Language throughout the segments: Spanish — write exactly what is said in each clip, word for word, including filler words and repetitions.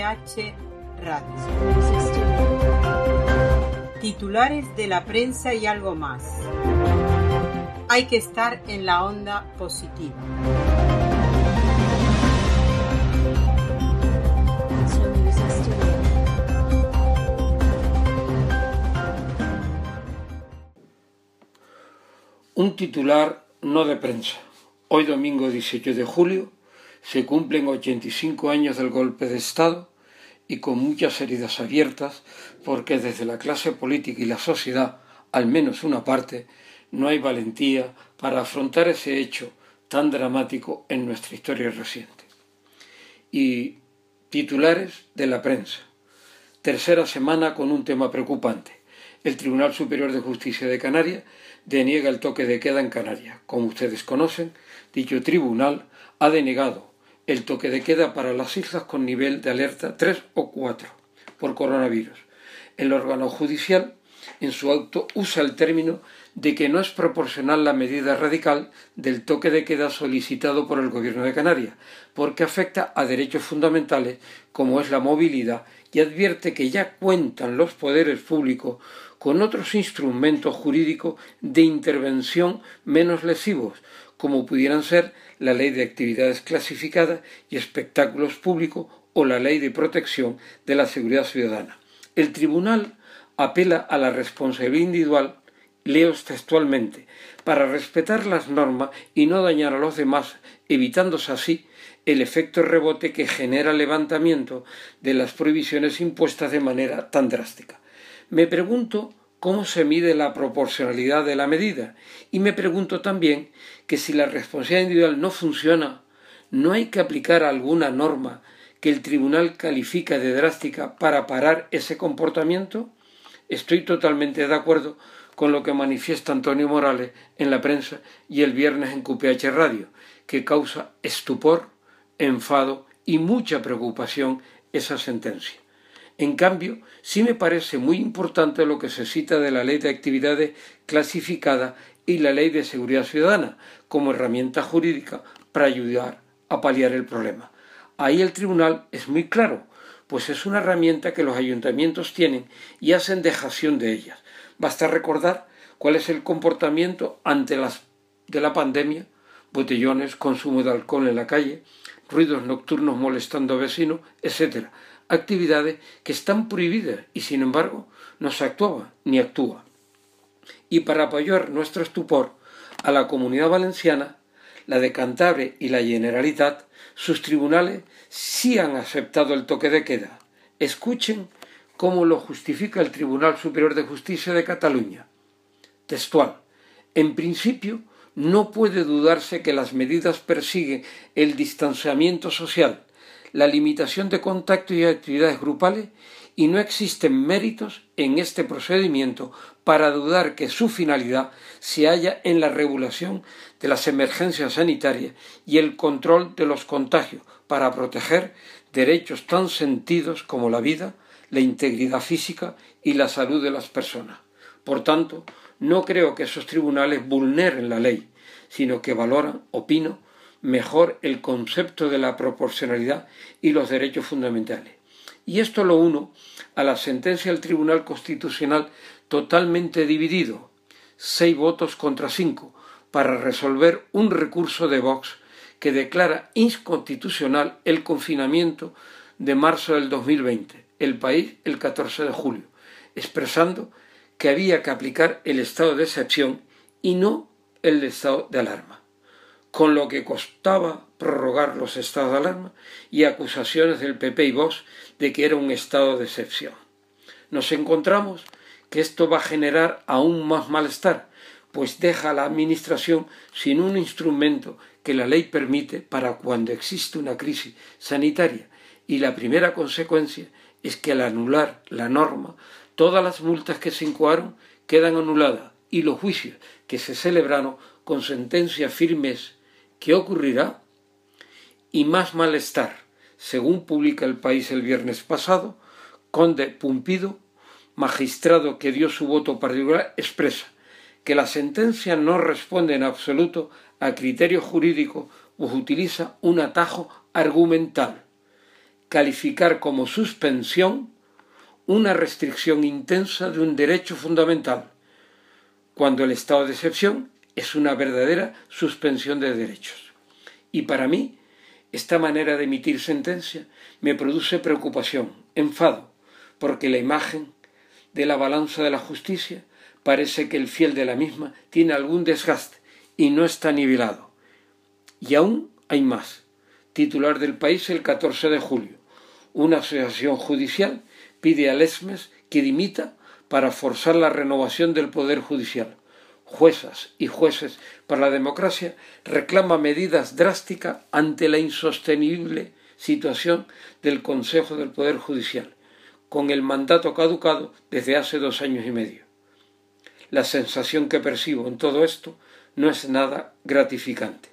H Radio. Titulares de la prensa y algo más. Hay que estar en la onda positiva. Un titular no de prensa. Hoy domingo dieciocho de julio se cumplen ochenta y cinco años del golpe de Estado y con muchas heridas abiertas porque desde la clase política y la sociedad, al menos una parte, no hay valentía para afrontar ese hecho tan dramático en nuestra historia reciente. Y titulares de la prensa. Tercera semana con un tema preocupante. El Tribunal Superior de Justicia de Canarias deniega el toque de queda en Canarias. Como ustedes conocen, dicho tribunal ha denegado el toque de queda para las islas con nivel de alerta tres o cuatro por coronavirus. El órgano judicial, en su auto, usa el término de que no es proporcional la medida radical del toque de queda solicitado por el Gobierno de Canarias, porque afecta a derechos fundamentales como es la movilidad, y advierte que ya cuentan los poderes públicos con otros instrumentos jurídicos de intervención menos lesivos, como pudieran ser la Ley de Actividades Clasificadas y Espectáculos Públicos o la Ley de Protección de la Seguridad Ciudadana. El tribunal apela a la responsabilidad individual, leo textualmente, para respetar las normas y no dañar a los demás, evitándose así el efecto rebote que genera el levantamiento de las prohibiciones impuestas de manera tan drástica. Me pregunto cómo se mide la proporcionalidad de la medida y me pregunto también que si la responsabilidad individual no funciona, ¿no hay que aplicar alguna norma que el tribunal califica de drástica para parar ese comportamiento? Estoy totalmente de acuerdo con lo que manifiesta Antonio Morales en la prensa y el viernes en Q P H Radio, que causa estupor, enfado y mucha preocupación esa sentencia. En cambio, sí me parece muy importante lo que se cita de la Ley de Actividades Clasificadas y la Ley de Seguridad Ciudadana como herramienta jurídica para ayudar a paliar el problema. Ahí el tribunal es muy claro, pues es una herramienta que los ayuntamientos tienen y hacen dejación de ellas. Basta recordar cuál es el comportamiento ante las de la pandemia: botellones, consumo de alcohol en la calle, ruidos nocturnos molestando a vecinos, etcétera. Actividades que están prohibidas y sin embargo no se actuaba ni actúa. Y para apoyar nuestro estupor, a la Comunidad Valenciana, la de Cantabria y la Generalitat, sus tribunales sí han aceptado el toque de queda. Escuchen cómo lo justifica el Tribunal Superior de Justicia de Cataluña. Textual: en principio, no puede dudarse que las medidas persiguen el distanciamiento social, la limitación de contacto y actividades grupales, y no existen méritos en este procedimiento para dudar que su finalidad se halla en la regulación de las emergencias sanitarias y el control de los contagios para proteger derechos tan sentidos como la vida, la integridad física y la salud de las personas. Por tanto, no creo que esos tribunales vulneren la ley, sino que valoran, opino, mejor el concepto de la proporcionalidad y los derechos fundamentales. Y esto lo uno a la sentencia del Tribunal Constitucional totalmente dividido, seis votos contra cinco, para resolver un recurso de Vox que declara inconstitucional el confinamiento de marzo del dos mil veinte, El País el catorce de julio, expresando que había que aplicar el estado de excepción y no el estado de alarma, con lo que costaba prorrogar los estados de alarma y acusaciones del P P y Vox de que era un estado de excepción. Nos encontramos que esto va a generar aún más malestar, pues deja a la Administración sin un instrumento que la ley permite para cuando existe una crisis sanitaria, y la primera consecuencia es que al anular la norma, todas las multas que se incoaron quedan anuladas y los juicios que se celebraron con sentencias firmes. ¿Qué ocurrirá? Y más malestar. Según publica El País el viernes pasado, Conde Pumpido, magistrado que dio su voto particular, expresa que la sentencia no responde en absoluto a criterios jurídicos, pues utiliza un atajo argumental. calificar como suspensión una restricción intensa de un derecho fundamental, cuando el estado de excepción es una verdadera suspensión de derechos. Y para mí, esta manera de emitir sentencia me produce preocupación, enfado, porque la imagen de la balanza de la justicia parece que el fiel de la misma tiene algún desgaste y no está nivelado. Y aún hay más. Titular del País el catorce de julio. Una asociación judicial pide al ESMES que dimita para forzar la renovación del Poder Judicial. Juezas y jueces para la democracia reclaman medidas drásticas ante la insostenible situación del Consejo del Poder Judicial, con el mandato caducado desde hace dos años y medio. La sensación que percibo en todo esto no es nada gratificante.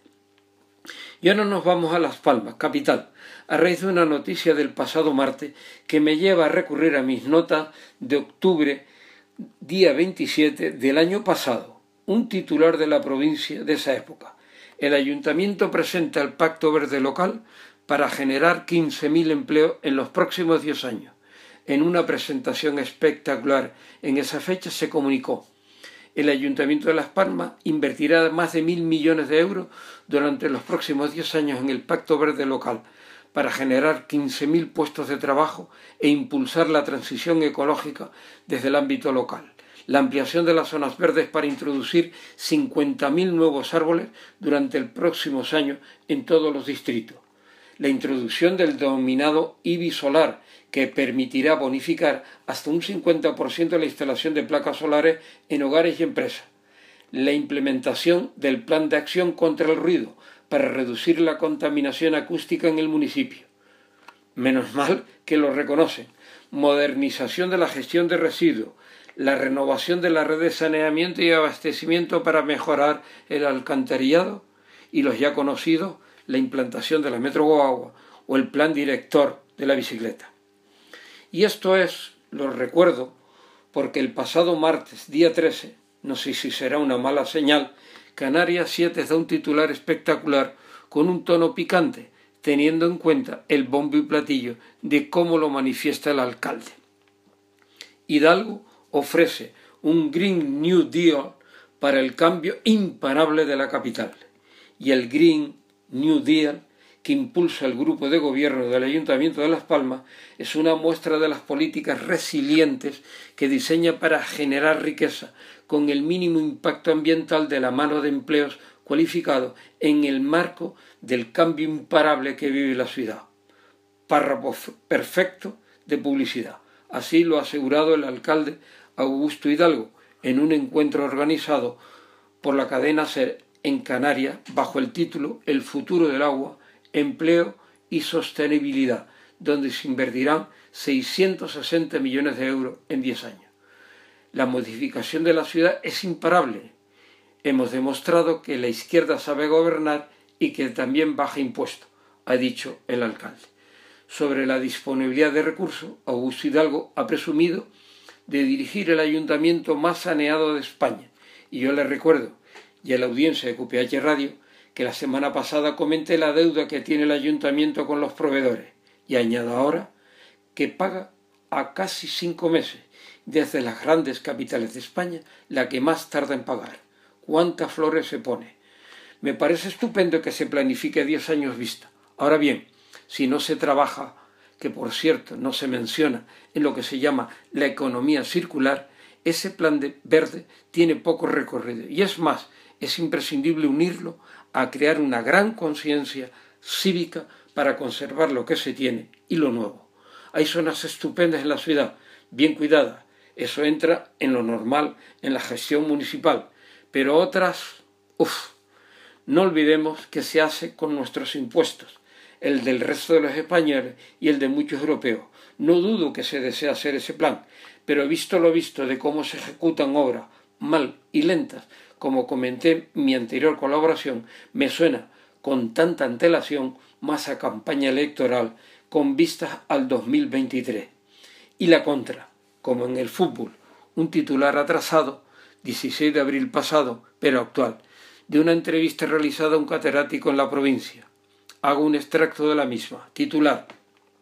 Y ahora nos vamos a Las Palmas, capital, a raíz de una noticia del pasado martes que me lleva a recurrir a mis notas de octubre, día veintisiete del año pasado. Un titular de la provincia de esa época. El ayuntamiento presenta el Pacto Verde local para generar quince mil empleos en los próximos diez años. En una presentación espectacular en esa fecha se comunicó: el Ayuntamiento de Las Palmas invertirá más de mil millones de euros durante los próximos diez años en el Pacto Verde local para generar quince mil puestos de trabajo e impulsar la transición ecológica desde el ámbito local. La ampliación de las zonas verdes para introducir cincuenta mil nuevos árboles durante los próximos años en todos los distritos. La introducción del denominado I B I solar, que permitirá bonificar hasta un cincuenta por ciento la instalación de placas solares en hogares y empresas. La implementación del Plan de Acción contra el Ruido para reducir la contaminación acústica en el municipio. Menos mal que lo reconocen. Modernización de la gestión de residuos. La renovación de la red de saneamiento y abastecimiento para mejorar el alcantarillado y los ya conocidos, la implantación de la Metro Guagua o el plan director de la bicicleta. Y esto es, lo recuerdo, porque el pasado martes, día trece, no sé si será una mala señal, Canarias siete da un titular espectacular con un tono picante, teniendo en cuenta el bombo y platillo de cómo lo manifiesta el alcalde. Hidalgo ofrece un Green New Deal para el cambio imparable de la capital. Y el Green New Deal que impulsa el grupo de gobierno del Ayuntamiento de Las Palmas es una muestra de las políticas resilientes que diseña para generar riqueza con el mínimo impacto ambiental de la mano de empleos cualificados en el marco del cambio imparable que vive la ciudad. Párrafo perfecto de publicidad. Así lo ha asegurado el alcalde Augusto Hidalgo en un encuentro organizado por la cadena SER en Canarias bajo el título El futuro del agua, empleo y sostenibilidad, donde se invertirán seiscientos sesenta millones de euros en diez años. La modificación de la ciudad es imparable. Hemos demostrado que la izquierda sabe gobernar y que también baja impuestos, ha dicho el alcalde. Sobre la disponibilidad de recursos, Augusto Hidalgo ha presumido de dirigir el ayuntamiento más saneado de España. Y yo le recuerdo, y a la audiencia de Q P H Radio, que la semana pasada comenté la deuda que tiene el ayuntamiento con los proveedores. Y añado ahora que paga a casi cinco meses, desde las grandes capitales de España, la que más tarda en pagar. ¿Cuántas flores se pone? Me parece estupendo que se planifique diez años vista. Ahora bien, si no se trabaja, que por cierto no se menciona en lo que se llama la economía circular, ese plan de verde tiene poco recorrido. Y es más, es imprescindible unirlo a crear una gran conciencia cívica para conservar lo que se tiene y lo nuevo. Hay zonas estupendas en la ciudad, bien cuidadas. Eso entra en lo normal, en la gestión municipal. Pero otras, uff, no olvidemos que se hace con nuestros impuestos, el del resto de los españoles y el de muchos europeos. No dudo que se desee hacer ese plan, pero visto lo visto de cómo se ejecutan obras mal y lentas, como comenté en mi anterior colaboración, me suena con tanta antelación más a campaña electoral con vistas al dos mil veintitrés. Y la contra, como en el fútbol, un titular atrasado, dieciséis de abril pasado, pero actual, de una entrevista realizada a un catedrático en la provincia. Hago un extracto de la misma. Titular: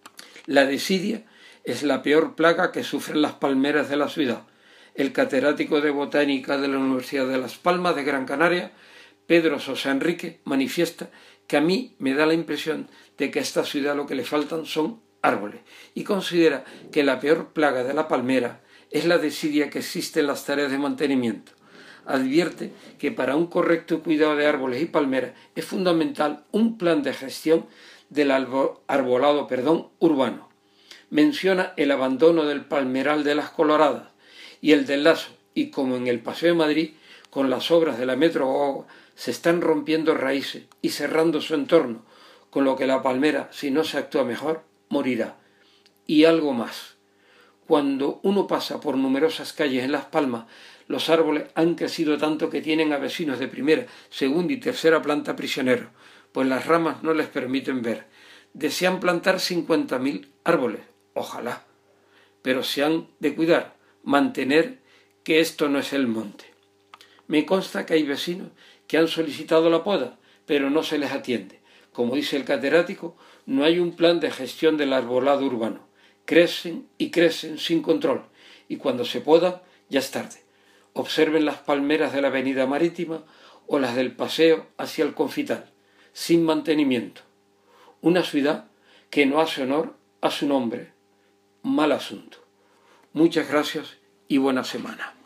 La desidia es la peor plaga que sufren las palmeras de la ciudad. El catedrático de Botánica de la Universidad de Las Palmas de Gran Canaria, Pedro Sosa Enrique, manifiesta que a mí me da la impresión de que a esta ciudad lo que le faltan son árboles, y considera que la peor plaga de la palmera es la desidia que existe en las tareas de mantenimiento. Advierte que para un correcto cuidado de árboles y palmeras es fundamental un plan de gestión del arbolado perdón, urbano. Menciona el abandono del palmeral de las Coloradas y el del Lazo, y como en el Paseo de Madrid, con las obras de la Metro se están rompiendo raíces y cerrando su entorno, con lo que la palmera, si no se actúa mejor, morirá. Y algo más. Cuando uno pasa por numerosas calles en Las Palmas, los árboles han crecido tanto que tienen a vecinos de primera, segunda y tercera planta prisioneros, pues las ramas no les permiten ver. Desean plantar cincuenta mil árboles, ojalá, pero se han de cuidar, mantener que esto no es el monte. Me consta que hay vecinos que han solicitado la poda, pero no se les atiende. Como dice el catedrático, no hay un plan de gestión del arbolado urbano. Crecen y crecen sin control, y cuando se podan ya es tarde. Observen las palmeras de la avenida Marítima o las del paseo hacia el Confital, sin mantenimiento. Una ciudad que no hace honor a su nombre. Mal asunto. Muchas gracias y buena semana.